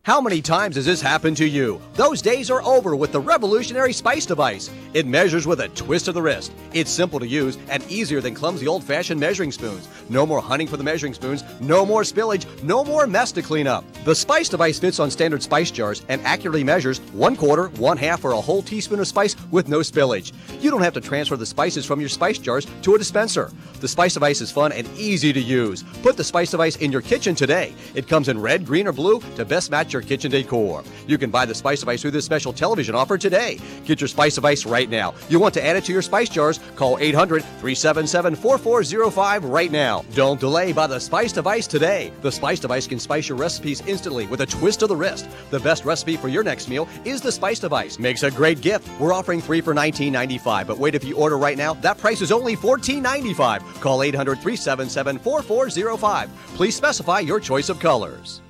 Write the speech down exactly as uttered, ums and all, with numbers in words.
How many times has this happened to you? Those days are over with the revolutionary Spice device. It measures with a twist of the wrist. It's simple to use and easier than clumsy old-fashioned measuring spoons. No more hunting for the measuring spoons, no more spillage, no more mess to clean up. The Spice device fits on standard spice jars and accurately measures one quarter, one half, or a whole teaspoon of spice with no spillage. You don't have to transfer the spices from your spice jars to a dispenser. The Spice device is fun and easy to use. Put the Spice device in your kitchen today. It comes in red, green, or blue to best match your kitchen decor. You can buy the Spice device through this special television offer today. Get your Spice device right now. You want to add it to your spice jars? Call eight hundred, three seven seven, four four zero five right now. Don't delay. Buy the Spice device today. The Spice device can spice your recipes instantly with a twist of the wrist. The best recipe for your next meal is the Spice device. Makes a great gift. We're offering three for nineteen ninety-five, but wait, if you order right now, that price is only fourteen ninety-five. Call eight hundred, three seven seven, four four zero five. Please specify your choice of colors.